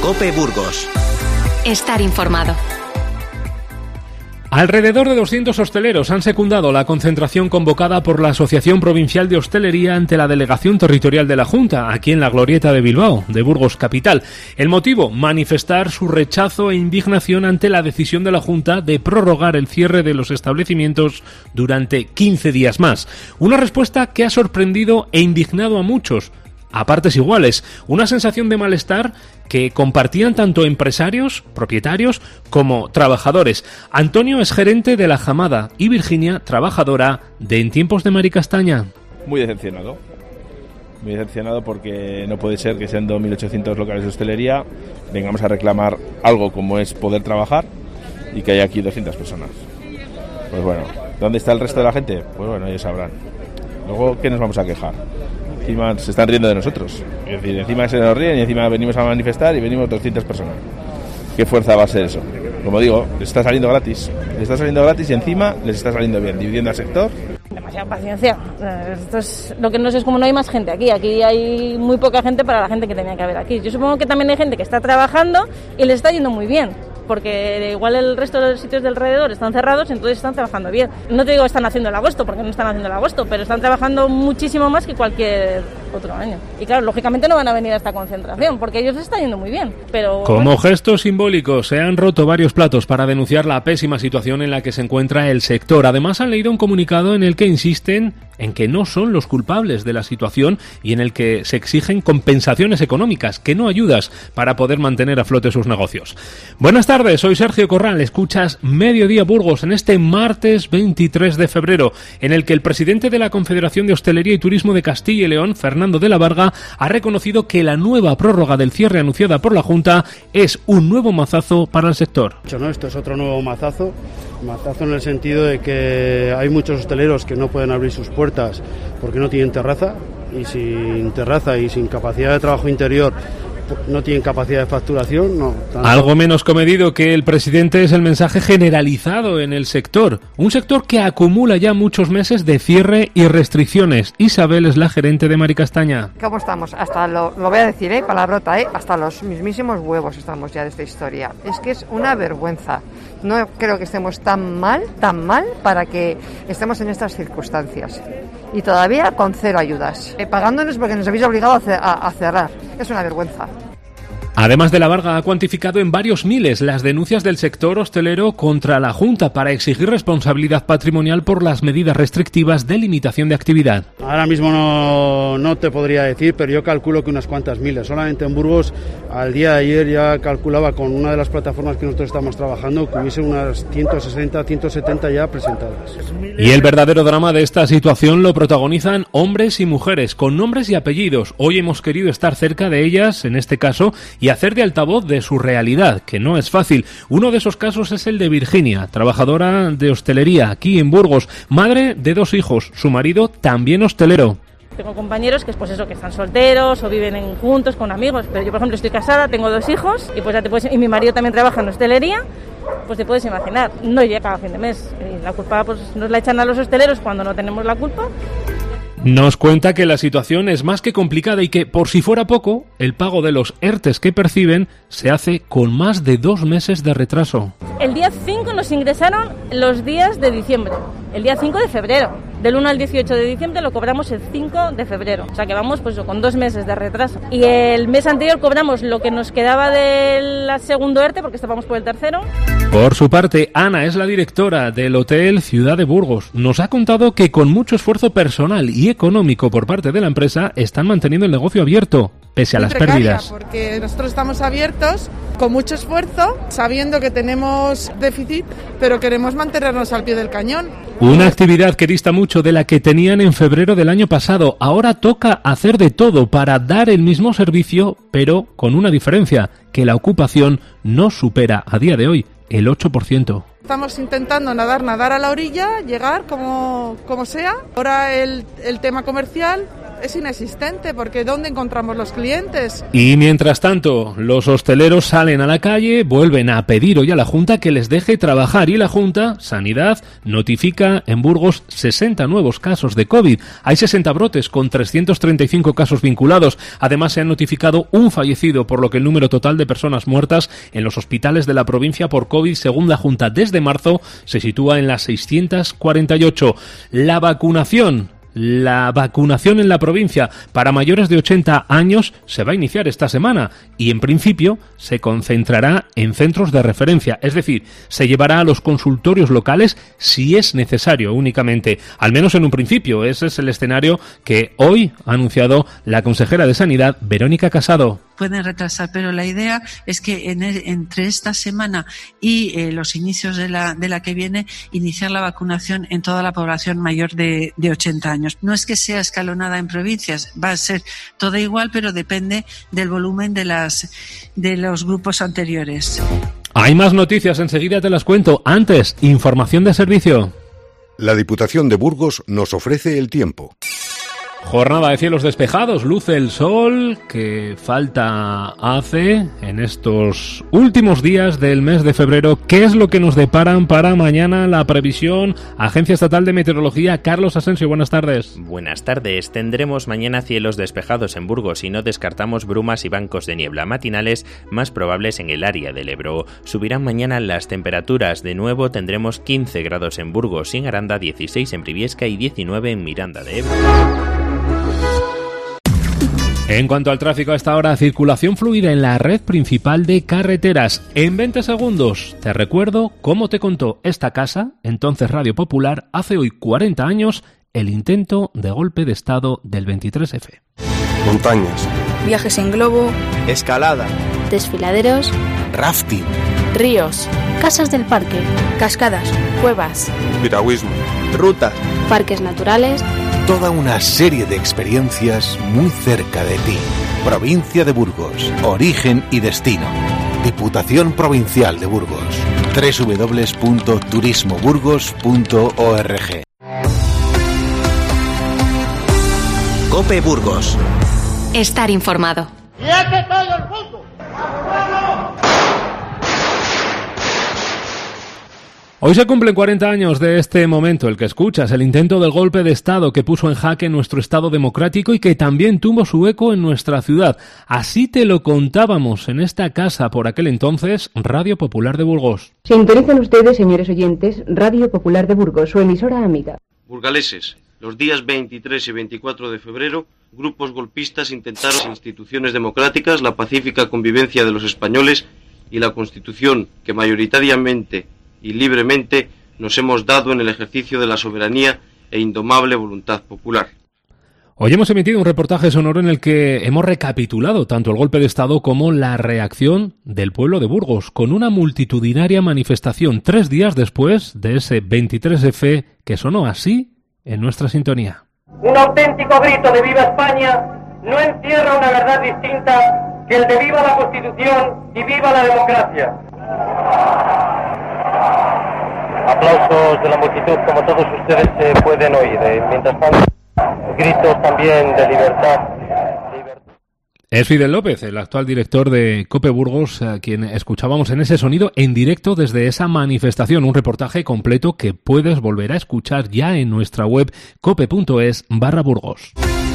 COPE Burgos. Estar informado. Alrededor de 200 hosteleros han secundado la concentración convocada por la Asociación Provincial de Hostelería ante la Delegación Territorial de la Junta, aquí en la Glorieta de Bilbao, de Burgos capital. El motivo, manifestar su rechazo e indignación ante la decisión de la Junta de prorrogar el cierre de los establecimientos durante 15 días más. Una respuesta que ha sorprendido e indignado a muchos, a partes iguales. Una sensación de malestar que compartían tanto empresarios, propietarios, como trabajadores. Antonio es gerente de La Jamada y Virginia, trabajadora de En Tiempos de Maricastaña. Muy decepcionado porque no puede ser que siendo 1.800 locales de hostelería vengamos a reclamar algo como es poder trabajar y que hay aquí 200 personas. Pues bueno, ¿dónde está el resto de la gente? Pues bueno, ellos sabrán. Luego, ¿qué nos vamos a quejar? Encima se están riendo de nosotros. Es decir, encima se nos ríen y encima venimos a manifestar y venimos 200 personas. ¿Qué fuerza va a ser eso? Como digo, les está saliendo gratis. Y encima les está saliendo bien, dividiendo al sector. Demasiada paciencia. Esto es lo que no sé, es como no hay más gente aquí. Aquí hay muy poca gente para la gente que tenía que haber aquí. Yo supongo que también hay gente que está trabajando y les está yendo muy bien, porque igual el resto de los sitios de alrededor están cerrados, entonces están trabajando bien. No te digo que están haciendo el agosto, porque no están haciendo el agosto, pero están trabajando muchísimo más que cualquier otro año. Y claro, lógicamente no van a venir a esta concentración, porque ellos están yendo muy bien. Pero como gesto simbólico, se han roto varios platos para denunciar la pésima situación en la que se encuentra el sector. Además, han leído un comunicado en el que insisten en que no son los culpables de la situación y en el que se exigen compensaciones económicas, que no ayudas para poder mantener a flote sus negocios. Buenas tardes, soy Sergio Corral, escuchas Mediodía Burgos en este martes 23 de febrero, en el que el presidente de la Confederación de Hostelería y Turismo de Castilla y León, Fernando de la Varga, ha reconocido que la nueva prórroga del cierre anunciada por la Junta es un nuevo mazazo para el sector. Esto es otro nuevo mazazo en el sentido de que hay muchos hosteleros que no pueden abrir sus puertas porque no tienen terraza, y sin terraza y sin capacidad de trabajo interior no tienen capacidad de facturación. Algo menos comedido que el presidente es el mensaje generalizado en el sector, un sector que acumula ya muchos meses de cierre y restricciones. Isabel es la gerente de Maricastaña. ¿Cómo estamos? Hasta lo voy a decir, palabrota, hasta los mismísimos huevos estamos ya de esta historia. Es que es una vergüenza. No creo que estemos tan mal para que estemos en estas circunstancias. Y todavía con cero ayudas. Pagándonos porque nos habéis obligado a cerrar. Es una vergüenza. Además, de la Varga ha cuantificado en varios miles las denuncias del sector hostelero contra la Junta para exigir responsabilidad patrimonial por las medidas restrictivas de limitación de actividad. Ahora mismo no te podría decir, pero yo calculo que unas cuantas miles. Solamente en Burgos, al día de ayer ya calculaba con una de las plataformas que nosotros estamos trabajando que hubiese unas 160, 170 ya presentadas. Y el verdadero drama de esta situación lo protagonizan hombres y mujeres con nombres y apellidos. Hoy hemos querido estar cerca de ellas, en este caso, y hacer de altavoz de su realidad, que no es fácil. Uno de esos casos es el de Virginia, trabajadora de hostelería aquí en Burgos, madre de 2 hijos, su marido también hostelero. Tengo compañeros que que están solteros o viven juntos con amigos, pero yo, por ejemplo, estoy casada, tengo 2 hijos y mi marido también trabaja en hostelería. Pues te puedes imaginar, no llega a fin de mes. Y la culpa nos la echan a los hosteleros cuando no tenemos la culpa. Nos cuenta que la situación es más que complicada y que, por si fuera poco, el pago de los ERTEs que perciben se hace con más de 2 meses de retraso. El día 5 nos ingresaron los días de diciembre, el día 5 de febrero. Del 1 al 18 de diciembre lo cobramos el 5 de febrero. O sea que vamos con 2 meses de retraso. Y el mes anterior cobramos lo que nos quedaba del segundo ERTE, porque estábamos por el tercero. Por su parte, Ana es la directora del Hotel Ciudad de Burgos. Nos ha contado que con mucho esfuerzo personal y económico por parte de la empresa están manteniendo el negocio abierto, pese a las pérdidas. Porque nosotros estamos abiertos con mucho esfuerzo, sabiendo que tenemos déficit, pero queremos mantenernos al pie del cañón. Una actividad que dista mucho de la que tenían en febrero del año pasado. Ahora toca hacer de todo para dar el mismo servicio, pero con una diferencia, que la ocupación no supera a día de hoy el 8%. estamos intentando nadar a la orilla, llegar como sea. Ahora el tema comercial es inexistente, porque ¿dónde encontramos los clientes? Y mientras tanto, los hosteleros salen a la calle, vuelven a pedir hoy a la Junta que les deje trabajar, y la Junta, Sanidad, notifica en Burgos 60 nuevos casos de COVID. Hay 60 brotes con 335 casos vinculados. Además, se ha notificado un fallecido, por lo que el número total de personas muertas en los hospitales de la provincia por COVID, según la Junta, desde marzo, se sitúa en las 648. La vacunación en la provincia para mayores de 80 años se va a iniciar esta semana y en principio se concentrará en centros de referencia, es decir, se llevará a los consultorios locales si es necesario únicamente, al menos en un principio. Ese es el escenario que hoy ha anunciado la consejera de Sanidad, Verónica Casado. Pueden retrasar, pero la idea es que entre esta semana y los inicios de la que viene, iniciar la vacunación en toda la población mayor de 80 años. No es que sea escalonada en provincias, va a ser toda igual, pero depende del volumen de los grupos anteriores. Hay más noticias, enseguida te las cuento. Antes, información de servicio. La Diputación de Burgos nos ofrece el tiempo. Jornada de cielos despejados, luce el sol, que falta hace en estos últimos días del mes de febrero. ¿Qué es lo que nos deparan para mañana? La previsión, Agencia Estatal de Meteorología. Carlos Asensio, buenas tardes. Buenas tardes. Tendremos mañana cielos despejados en Burgos y no descartamos brumas y bancos de niebla matinales más probables en el área del Ebro. Subirán mañana las temperaturas. De nuevo tendremos 15 grados en Burgos y en Aranda, 16 en Briviesca y 19 en Miranda de Ebro. En cuanto al tráfico a esta hora, circulación fluida en la red principal de carreteras. En 20 segundos te recuerdo cómo te contó esta casa, entonces Radio Popular, hace hoy 40 años, el intento de golpe de estado del 23F. Montañas. Viajes en globo. Escalada. Desfiladeros. Rafting. Ríos. Casas del parque. Cascadas. Cuevas. Piragüismo. Rutas. Parques naturales. Toda una serie de experiencias muy cerca de ti. Provincia de Burgos. Origen y destino. Diputación Provincial de Burgos. www.turismoburgos.org. COPE Burgos. Estar informado. Hoy se cumplen 40 años de este momento, el que escuchas, el intento del golpe de Estado que puso en jaque nuestro Estado democrático y que también tuvo su eco en nuestra ciudad. Así te lo contábamos en esta casa por aquel entonces, Radio Popular de Burgos. Sintonicen ustedes, señores oyentes, Radio Popular de Burgos, su emisora amiga. Burgaleses, los días 23 y 24 de febrero, grupos golpistas intentaron instituciones democráticas, la pacífica convivencia de los españoles y la Constitución que mayoritariamente y libremente nos hemos dado en el ejercicio de la soberanía e indomable voluntad popular. Hoy hemos emitido un reportaje sonoro en el que hemos recapitulado tanto el golpe de Estado como la reacción del pueblo de Burgos, con una multitudinaria manifestación 3 días después de ese 23F que sonó así en nuestra sintonía. Un auténtico grito de ¡Viva España! No encierra una verdad distinta que el de ¡Viva la Constitución y viva la democracia! Aplausos de la multitud, como todos ustedes pueden oír. Mientras tanto, gritos también de libertad. Es Fidel López, el actual director de COPE Burgos, a quien escuchábamos en ese sonido en directo desde esa manifestación. Un reportaje completo que puedes volver a escuchar ya en nuestra web cope.es/Burgos.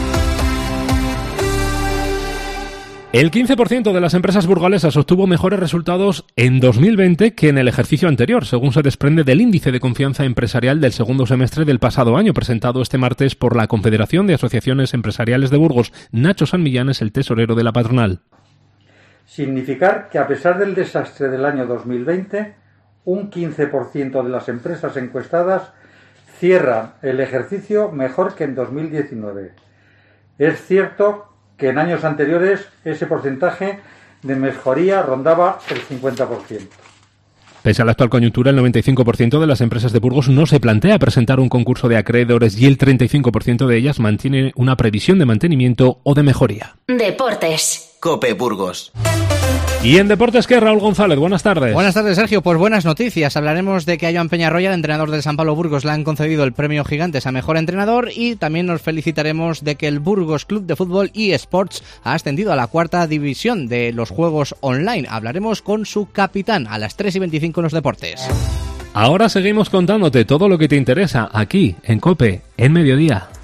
El 15% de las empresas burgalesas obtuvo mejores resultados en 2020 que en el ejercicio anterior, según se desprende del índice de confianza empresarial del segundo semestre del pasado año, presentado este martes por la Confederación de Asociaciones Empresariales de Burgos. Nacho San Millán es el tesorero de la patronal. Significar que a pesar del desastre del año 2020, un 15% de las empresas encuestadas cierran el ejercicio mejor que en 2019. Es cierto que en años anteriores ese porcentaje de mejoría rondaba el 50%. Pese a la actual coyuntura, el 95% de las empresas de Burgos no se plantea presentar un concurso de acreedores y el 35% de ellas mantiene una previsión de mantenimiento o de mejoría. Deportes. COPE Burgos. Y en deportes, ¿qué? Raúl González, buenas tardes. Buenas tardes, Sergio. Pues buenas noticias. Hablaremos de que a Joan Peñarroya, el entrenador del San Pablo Burgos, le han concedido el premio Gigantes a mejor entrenador, y también nos felicitaremos de que el Burgos Club de Fútbol eSports ha ascendido a la 4ª división de los juegos online. Hablaremos con su capitán a las 3:25 en los deportes. Ahora seguimos contándote todo lo que te interesa aquí en COPE en Mediodía.